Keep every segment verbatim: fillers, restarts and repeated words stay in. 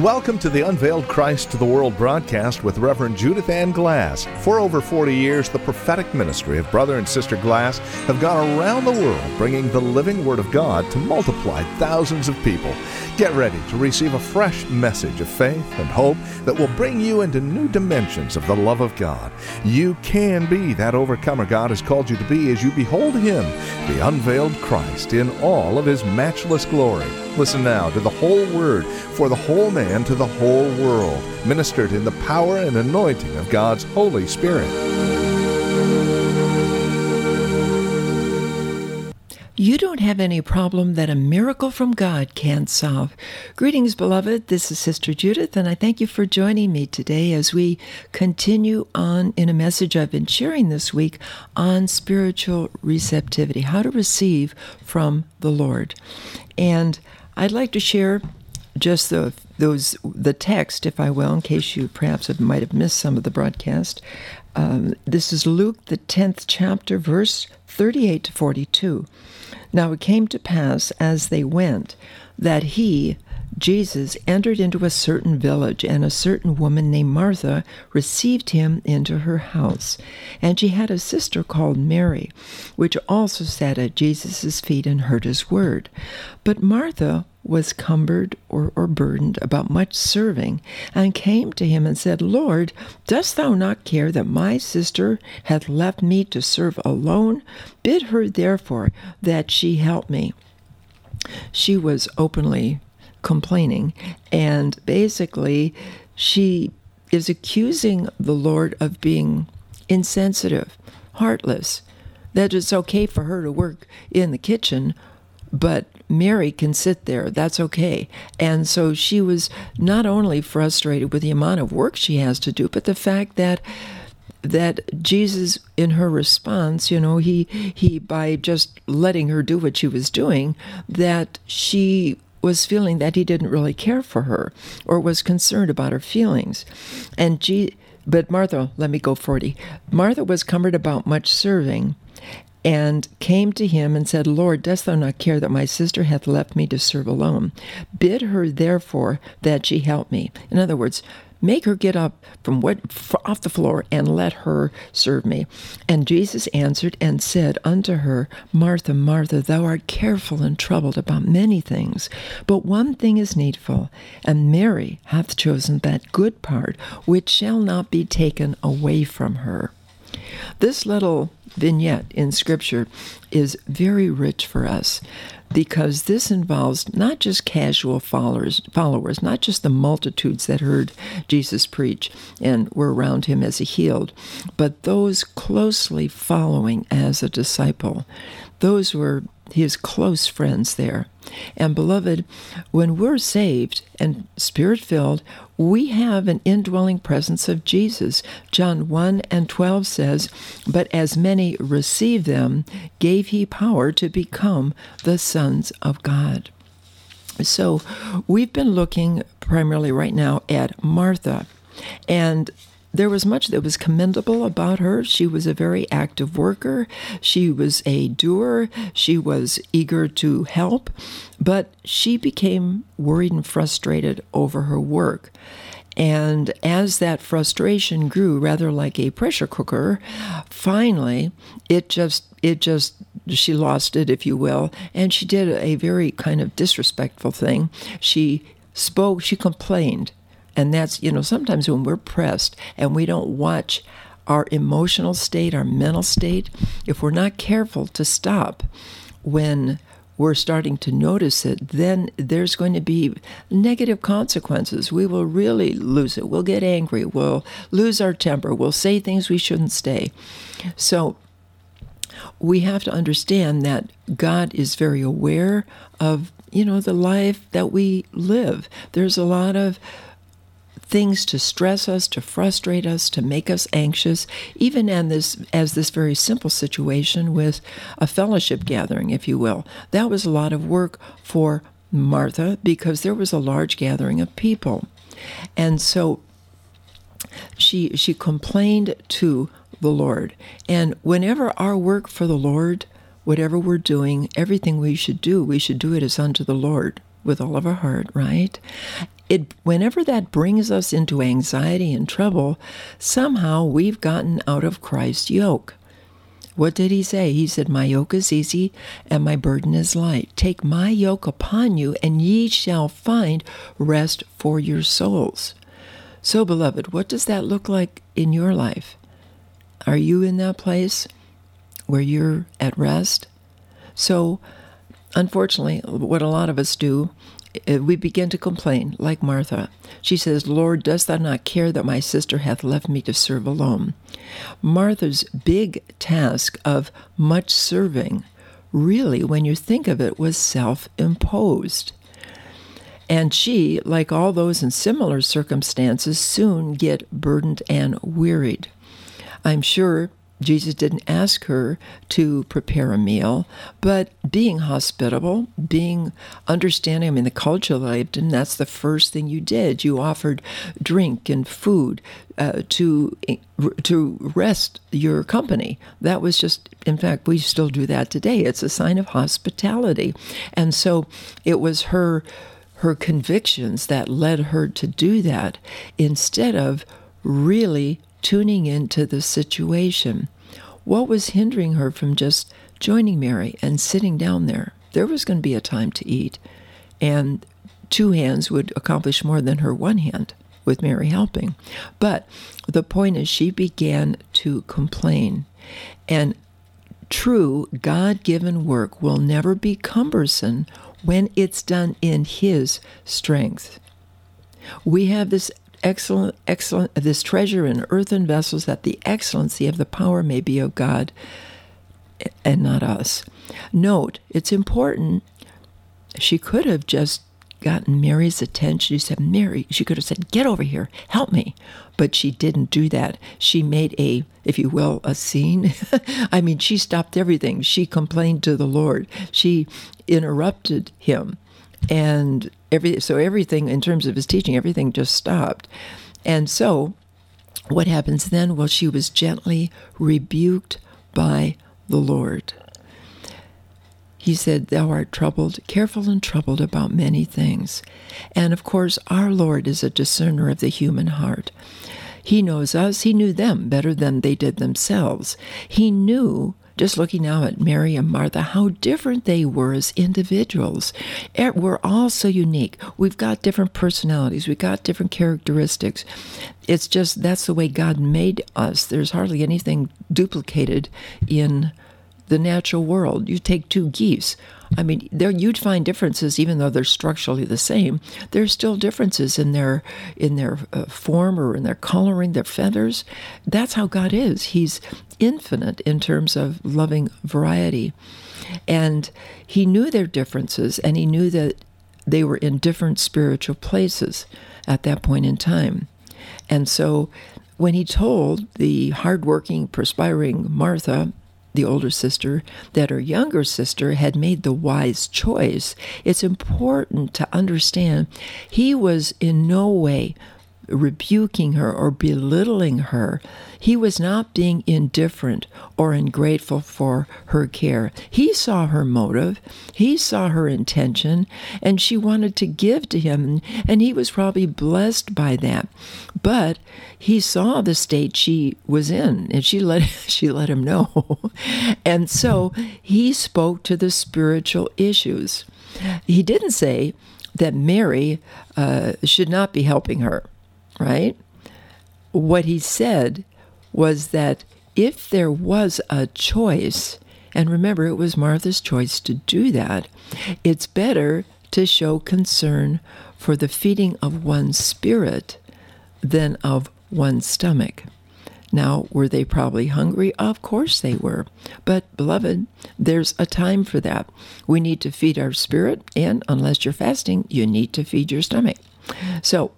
Welcome to the Unveiled Christ to the World broadcast with Reverend Judith Ann Glass. For over forty years, the prophetic ministry of Brother and Sister Glass have gone around the world bringing the living Word of God to multiply thousands of people. Get ready to receive a fresh message of faith and hope that will bring you into new dimensions of the love of God. You can be that overcomer God has called you to be as you behold Him, the unveiled Christ, in all of His matchless glory. Listen now to the whole Word for the whole man to the whole world, ministered in the power and anointing of God's Holy Spirit. You don't have any problem that a miracle from God can't solve. Greetings, beloved. This is Sister Judith, and I thank you for joining me today as we continue on in a message I've been sharing this week on spiritual receptivity, how to receive from the Lord. And I'd like to share just the those the text, if I will, in case you perhaps have, might have missed some of the broadcast. Um, this is Luke, the tenth chapter, verse thirty-eight to forty-two. Now it came to pass, as they went, that he, Jesus, entered into a certain village, and a certain woman named Martha received him into her house. And she had a sister called Mary, which also sat at Jesus' feet and heard his word. But Martha was cumbered or, or burdened about much serving, and came to him and said, Lord, dost thou not care that my sister hath left me to serve alone? Bid her therefore that she help me. She was openly complaining, and basically she is accusing the Lord of being insensitive, heartless, that it's okay for her to work in the kitchen, but Mary can sit there. That's okay. And so she was not only frustrated with the amount of work she has to do, but the fact that that Jesus, in her response, you know, he he by just letting her do what she was doing, that she was feeling that he didn't really care for her or was concerned about her feelings. And G, but Martha, let me go forty. Martha was cumbered about much serving, and came to him and said, Lord, dost thou not care that my sister hath left me to serve alone? Bid her therefore that she help me. In other words, make her get up from what off the floor and let her serve me. And Jesus answered and said unto her, Martha, Martha, thou art careful and troubled about many things, but one thing is needful, and Mary hath chosen that good part, which shall not be taken away from her. This little vignette in Scripture is very rich for us, because this involves not just casual followers, followers, not just the multitudes that heard Jesus preach and were around him as he healed, but those closely following as a disciple. Those were his close friends there. And beloved, when we're saved and Spirit-filled, we have an indwelling presence of Jesus. John one and twelve says, But as many received them, gave he power to become the sons of God. So we've been looking primarily right now at Martha, and there was much that was commendable about her. She was a very active worker. She was a doer. She was eager to help, but she became worried and frustrated over her work. And as that frustration grew, rather like a pressure cooker, finally, it just, it just, she lost it, if you will, and she did a very kind of disrespectful thing. She spoke, she complained. And that's, you know, sometimes when we're pressed and we don't watch our emotional state, our mental state, if we're not careful to stop when we're starting to notice it, then there's going to be negative consequences. We will really lose it. We'll get angry. We'll lose our temper. We'll say things we shouldn't say. So we have to understand that God is very aware of, you know, the life that we live. There's a lot of things to stress us, to frustrate us, to make us anxious, even in this, as this very simple situation with a fellowship gathering, if you will. That was a lot of work for Martha because there was a large gathering of people. And so she she complained to the Lord. And whenever our work for the Lord, whatever we're doing, everything we should do, we should do it as unto the Lord with all of our heart, right? it, whenever that brings us into anxiety and trouble, somehow we've gotten out of Christ's yoke. What did he say? He said, my yoke is easy and my burden is light. Take my yoke upon you, and ye shall find rest for your souls. So, beloved, what does that look like in your life? Are you in that place where you're at rest? So, unfortunately, what a lot of us do, we begin to complain, like Martha. She says, Lord, dost thou not care that my sister hath left me to serve alone? Martha's big task of much serving, really, when you think of it, was self-imposed. And she, like all those in similar circumstances, soon get burdened and wearied. I'm sure Jesus didn't ask her to prepare a meal, but being hospitable, being understanding, I mean, the culture that I lived in, that's the first thing you did. You offered drink and food uh, to to rest your company. That was just, in fact, we still do that today. It's a sign of hospitality. And so it was her her convictions that led her to do that instead of really tuning into the situation. What was hindering her from just joining Mary and sitting down there? There was going to be a time to eat, and two hands would accomplish more than her one hand with Mary helping. But the point is, she began to complain. And true God-given work will never be cumbersome when it's done in His strength. We have this excellent, excellent, this treasure in earthen vessels, that the excellency of the power may be of God and not us. Note, it's important. She could have just gotten Mary's attention. She said, Mary, she could have said, get over here, help me. But she didn't do that. She made a, if you will, a scene. I mean, she stopped everything. She complained to the Lord. She interrupted him. And every so everything, in terms of his teaching, everything just stopped. And so what happens then? Well, she was gently rebuked by the Lord. He said, thou art troubled, careful and troubled about many things. And of course, our Lord is a discerner of the human heart. He knows us. He knew them better than they did themselves. He knew, just looking now at Mary and Martha, how different they were as individuals. We're all so unique. We've got different personalities. We've got different characteristics. It's just, that's the way God made us. There's hardly anything duplicated in the natural world. You take two geese. I mean, there you'd find differences, even though they're structurally the same. There's still differences in their in their uh, form or in their coloring, their feathers. That's how God is. He's infinite in terms of loving variety, and He knew their differences, and He knew that they were in different spiritual places at that point in time. And so, when He told the hardworking, perspiring Martha, the older sister, that her younger sister had made the wise choice, it's important to understand He was in no way rebuking her or belittling her. He was not being indifferent or ungrateful for her care. He saw her motive. He saw her intention, and she wanted to give to him, and he was probably blessed by that. But he saw the state she was in, and she let she let him know. And so he spoke to the spiritual issues. He didn't say that Mary uh, should not be helping her, right? What he said was that if there was a choice, and remember, it was Martha's choice to do that, it's better to show concern for the feeding of one's spirit than of one's stomach. Now, were they probably hungry? Of course they were. But, beloved, there's a time for that. We need to feed our spirit, and unless you're fasting, you need to feed your stomach. So,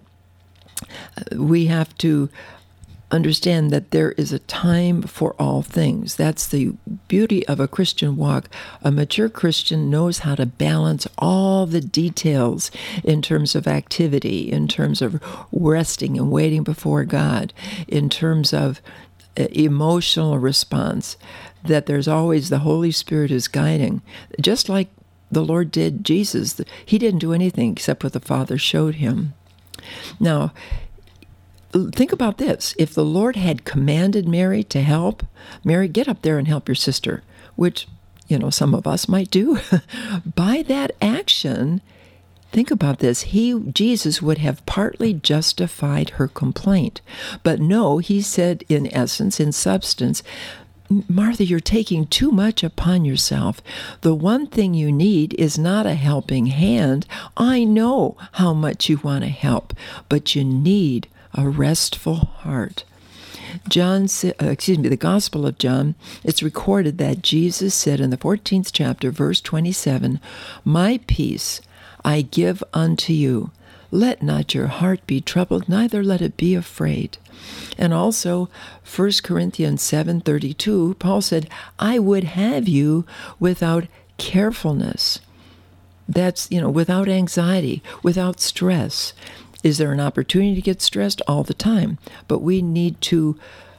we have to understand that there is a time for all things. That's the beauty of a Christian walk. A mature Christian knows how to balance all the details in terms of activity, in terms of resting and waiting before God, in terms of emotional response, that there's always the Holy Spirit is guiding. Just like the Lord did Jesus. He didn't do anything except what the Father showed him. Now, think about this. If the Lord had commanded Mary to help, Mary, get up there and help your sister, which, you know, some of us might do. By that action, think about this. He, Jesus, would have partly justified her complaint. But no, he said, in essence, in substance, Martha, you're taking too much upon yourself. The one thing you need is not a helping hand. I know how much you want to help, but you need a restful heart. John, uh, excuse me, the Gospel of John, it's recorded that Jesus said in the fourteenth chapter, verse twenty-seven, "My peace I give unto you. Let not your heart be troubled, neither let it be afraid." And also, First Corinthians seven thirty-two, Paul said, "I would have you without carefulness." That's, you know, without anxiety, without stress. Is there an opportunity to get stressed? All the time. But we need to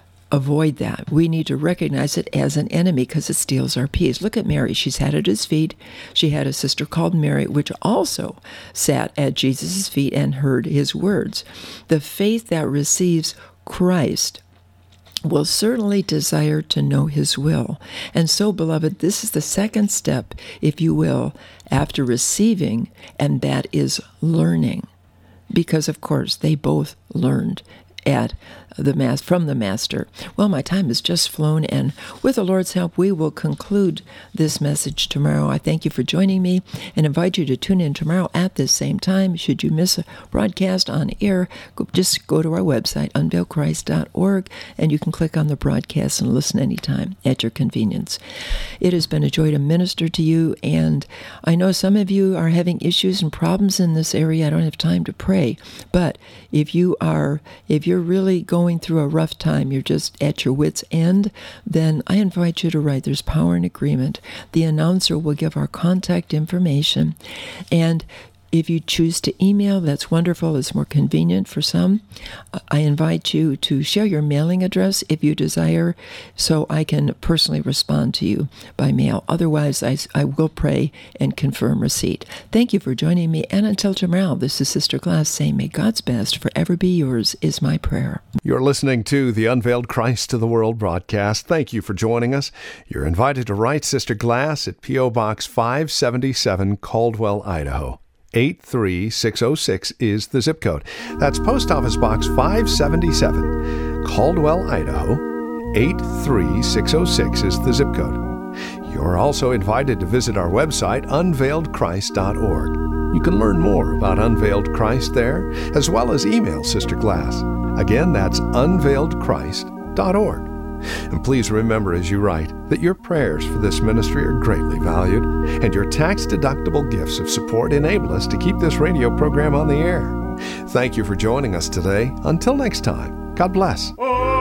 avoid that. We need to recognize it as an enemy because it steals our peace. Look at Mary. She sat at his feet. She had a sister called Mary, which also sat at Jesus' feet and heard his words. The faith that receives Christ will certainly desire to know his will. And so, beloved, this is the second step, if you will, after receiving, and that is learning. Because, of course, they both learned at the mas- from the Master. Well, my time has just flown, and with the Lord's help, we will conclude this message tomorrow. I thank you for joining me and invite you to tune in tomorrow at this same time. Should you miss a broadcast on air, go, just go to our website, unveiled christ dot org, and you can click on the broadcast and listen anytime at your convenience. It has been a joy to minister to you, and I know some of you are having issues and problems in this area. I don't have time to pray, but if you are, if you're really going through a rough time, you're just at your wit's end, then I invite you to write. There's power in agreement. The announcer will give our contact information, and if you choose to email, that's wonderful. It's more convenient for some. I invite you to share your mailing address if you desire, so I can personally respond to you by mail. Otherwise, I, I will pray and confirm receipt. Thank you for joining me, and until tomorrow, this is Sister Glass saying, may God's best forever be yours, is my prayer. You're listening to the Unveiled Christ to the World broadcast. Thank you for joining us. You're invited to write Sister Glass at P O. Box five seventy-seven, Caldwell, Idaho. eight three six oh six is the zip code. That's Post Office Box five seventy-seven, Caldwell, Idaho. eight three six oh six is the zip code. You're also invited to visit our website, unveiled christ dot org. You can learn more about Unveiled Christ there, as well as email Sister Glass. Again, that's unveiled christ dot org. And please remember as you write that your prayers for this ministry are greatly valued, and your tax-deductible gifts of support enable us to keep this radio program on the air. Thank you for joining us today. Until next time, God bless.